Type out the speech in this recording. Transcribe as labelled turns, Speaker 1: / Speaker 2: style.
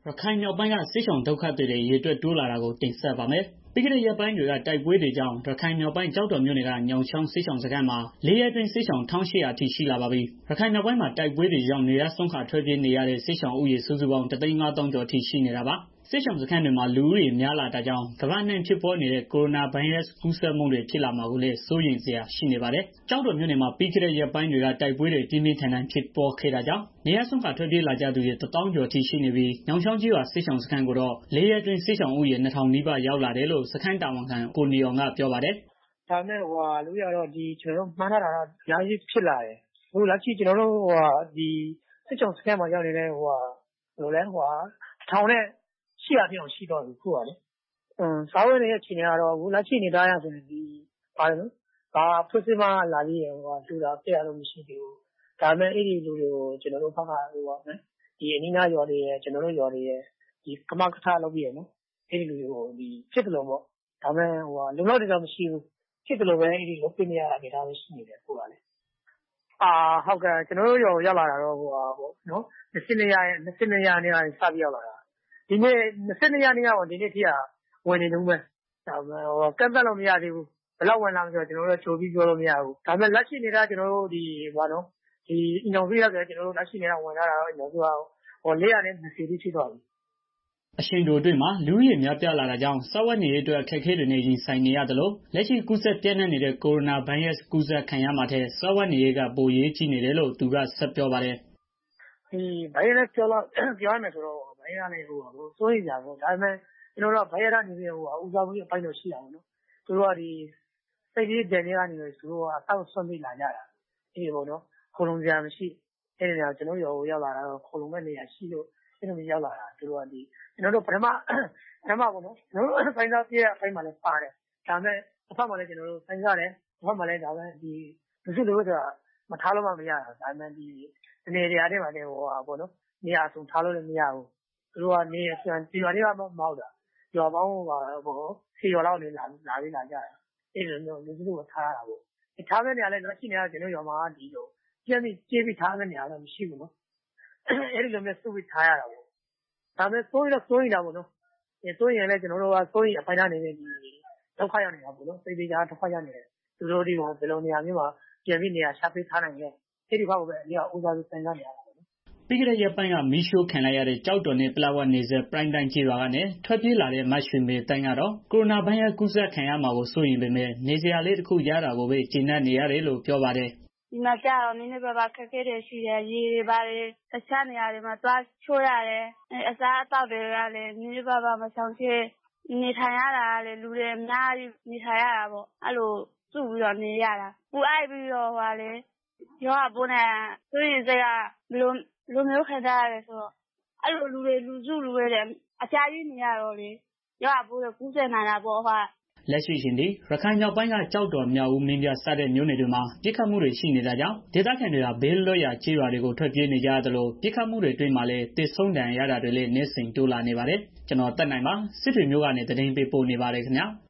Speaker 1: ရခိုင်မြောက်ပိုင်းကစစ်ဆောင်ဒုက္ခတွေရေအတွက်တိုးလာတာကိုတင်ဆက်ပါမယ်။ ပြီးခဲ့တဲ့ရက်ပိုင်းတွေကတိုက်ပွဲတွေကြောင့်ရခိုင်မြောက်ပိုင်းကျောက်တော်မြို့နယ်ကညောင်ချောင်းစစ်ဆောင်စခန်းမှာ၄ ရက်အတွင်းစစ်ဆောင် 1800 အထိရှိလာပါပြီ။ ရခိုင်မြောက်ပိုင်းမှာတိုက်ပွဲတွေကြောင့်နေရပ်စွန့်ခွာထွက်ပြေးနေရတဲ့စစ်ဆောင်ဦးရေစုစုပေါင်း 1,500,000 ကျော်အထိရှိနေတာပါ။ စစ်ရှောင်စခန်းတွေမှာလူဦးရေများလာတာကြောင့် ကမ္ဘာ့အနှံ့ဖြစ်ပွားနေတဲ့ ကိုရိုနာဗိုင်းရပ်စ်ကူးစက်မှုတွေဖြစ်လာမှာကိုလည်း စိုးရိမ်စရာရှိနေပါတယ်။ ကျောက်တော်မြို့နယ်မှာ ပြီးခဲ့တဲ့ရက်ပိုင်းတွေက တိုက်ပွဲတွေပြင်းပြင်းထန်ထန်ဖြစ်ပွားခဲ့တာကြောင့် နေရပ်စွန့်ခွာထွက်ပြေးလာကြသူတွေ 1,000,000 ကျော်အထိရှိနေပြီး ညောင်ချောင်းကျေးရွာစစ်ရှောင်စခန်းကိုတော့ ၄ ရက်အတွင်း စစ်ရှောင်ဦးရေ 2,000 နီးပါးရောက်လာတယ်လို့ စခန်းတာဝန်ခံ ကိုနေအောင်ကပြောပါတယ်။
Speaker 2: "ဒါပေမဲ့လူဦးရေကတော့ ကျနော်တို့မှန်းထားတာထက် အများကြီးဖြစ်လာတယ်။ အခုလက်ရှိကျနော်တို့ စစ်ရှောင်စခန်းမှာရောက်နေတဲ့ 1,800 ကျော်ရှိသွားပြီအခုကလေ။ စားဝတ်နေရေးအခြေအနေကတော့ အခုလက်ရှိအနေအထားအရဆိုရင် ဘာအဖွဲ့အစည်းမှလာပြီးတော့ လှူတာကမ်းတာတော့မရှိသေးဘူး။ ဒါပေမဲ့ အဲဒီလူတွေကို ကျနော်တို့ဘက်က အနီးအနားရွာတွေရယ် ကျနော်တို့ရွာတွေရယ် ကမကထလုပ်ပြီးတော့ အဲဒီလူတွေကို ဖြစ်သလိုပေါ့ ဒါပေမဲ့ လုံလောက်တယ်တော့မရှိဘူး။ ဖြစ်သလိုပဲ လုပ်ပေးနေရတဲ့အနေအထားပဲရှိနေတယ်အခုကလေ။ ကျနော်တို့ရွာကိုရောက်လာတာတော့ 22 ရက်နေ့ကစပြီးရောက်လာတာ ဒီနေ့ 22 ရက်နေ့က ဒီနေ့အထိက ဝင်နေတုန်းပဲ။ ကန့်သတ်လို့မရသေးဘူး ဘယ်လောက်ဝင်လာမလဲဆိုတာ ကျနော်တို့လည်းကြိုပြီးပြောလို့မရဘူး။ ဒါပေမဲ့ လက်ရှိအနေအထား ကျနော်တို့ အိမ်ထောင်စုအရဆိုရင် လက်ရှိဝင်ထားတာတော့ 420 အထိရှိသွားပြီ။
Speaker 1: " အရှိန်တိုအတွင်းမှာ လူဦးရေများပြားလာတာကြောင့် စားဝတ်နေရေးအတွက်အခက်အခဲတွေနဲ့ ရင်ဆိုင်နေရသလို လက်ရှိကူးစက်ပျံ့နှံ့နေတဲ့ ကိုရိုနာဗိုင်းရပ်စ်ကူးစက်ခံရမှာထက် စားဝတ်နေရေးက ပိုအရေးကြီးနေတယ်လို့ သူကဆက်ပြောပါတယ်။
Speaker 2: "ဗိုင်းရပ်စ်ပြောရမယ်ဆိုတော့ စိုးရိမ်စရာပေါ့ ဒါပေမဲ့ ကျနော်တို့က ဗိုင်းရပ်စ်ကနေပြီးတော့ ဦးစားပေးအပိုင်းတော့ရှိတာပေါ့နော်။ သူတို့က စိတ်လေးဒေါင်ထဲကနေ အသက်ကိုစွန့်ပြီးလာကြတာ ခိုလုံစရာမရှိ ကျနော်တို့ရွာကိုရောက်လာတာတော့ ခိုလုံမယ့်နေရာရှိလို့ ရောက်လာတာ သူတို့က ကျနော်တို့ ပထမစဉ်းစားပေးတဲ့အပိုင်းမှာလည်းပါတယ်။ ဒါပေမဲ့ တဘက်မှာလည်း စဉ်းစားတယ် လူစုလူဝေးဆိုတာ မထားလို့မှမရတာ ဒါပေမဲ့ တနေရာတည်းမှာ နေရာအစုံထားလို့လည်းမရဘူး။ သူတို့က တစ်ရွာတည်းမဟုတ်တာ ရွာပေါင်း 10 ရွာလောက်ကနေလာကြတာ အဲဒီလိုမျိုး လူစုလူဝေးထားရတာပေါ့။ ထားမယ့်နေရာလည်း လက်ရှိကျနော်တို့ရွာမှာ ကြဲပြီးထားမယ့်နေရာလည်းမရှိဘူးနော်။ အဲဒီလိုမျိုးစုပြီးထားရတာပေါ့။ ဒါပေမဲ့ စိုးရိမ်တော့စိုးရိမ်တာပေါ့နော်။ စိုးရိမ်ရင်လည်း ကျနော်တို့က စိုးရိမ်အပိုင်းကနေ ဒုက္ခရောက်နေတာပေါ့နော်။ စိတ်တေကြားဒုက္ခရောက်နေတယ် သူတို့တွေကို ဘယ်လိုနေရာမျိုးမှာ ပြန်ပြီးနေရာချပေးထားနိုင်မလဲ အဲဒီဘက်ကိုပဲ အဓိကဦးစားပေးစဉ်းစားနေရတာပေါ့နော်။
Speaker 1: " ပြီးခဲ့တဲ့ရက်ပိုင်းက မီးရှို့ခံလိုက်ရတဲ့ ကျောက်တော်နဲ့ ပလက်ဝနယ်စပ် ပရိုင်းတိုင်းကျေးရွာကနေ ထွက်ပြေးလာတဲ့ မရွှေမြတ်သိန်းကတော့ ကိုရိုနာဗိုင်းရပ်စ်ကူးစက်ခံရမှာကို စိုးရိမ်ပေမဲ့ နေစရာလေးတခုရတာကိုပဲ ကျေနပ်နေရတယ်လို့ ပြောပါတယ်။
Speaker 3: "ဒီမှာကျတော့ နည်းနည်းပါးပါးအခက်အခဲတွေရှိတယ်။ ရေတွေဘာတွေ တခြားနေရာတွေမှာ သွားချိုးရတယ်။ အစားအသောက်တွေကလည်း နည်းနည်းပါးပါးမရှောင်ဖြစ် နေထိုင်ရတာကလည်း လူတွေအများကြီးနေထိုင်ရတာပေါ့ အဲလိုစုပြီးတော့ နေရတာ ပူအိုက်ပြီးတော့ ရောဂါပိုးနဲ့ စိုးရိမ်စိတ်က ဘယ်လိုမျိုးခံစားရတယ်ဆိုတော့ အဲလိုလူတွေ လူစုလူဝေးတွေ အများကြီးနေရတော့လေ ရောဂါပိုးတွေ ကူးစက်နိုင်တာပေါ့။
Speaker 1: " လက်ရှိအချိန်ထိ ရခိုင်မြောက်ပိုင်းက ကျောက်တော် မြောက်ဦး မင်းပြား စတဲ့မြို့နယ်တွေမှာ ပစ်ခတ်မှုတွေရှိနေတာကြောင့် ဒေသခံတွေဟာ ဘေးလွတ်ရာကျေးရွာတွေကို ထွက်ပြေးနေကြရသလို ပစ်ခတ်မှုတွေအတွင်းမှာလည်း သေဆုံးဒဏ်ရာရတာတွေလည်း နေ့စဉ်တိုးလာနေပါတယ်။ ဒီအကြောင်း ဗွီအိုအေမြန်မာပိုင်းသတင်းထောက် ကိုသက်နိုင်က စစ်တွေမြို့ကနေ သတင်းပေးပို့နေပါတယ်ခင်ဗျာ။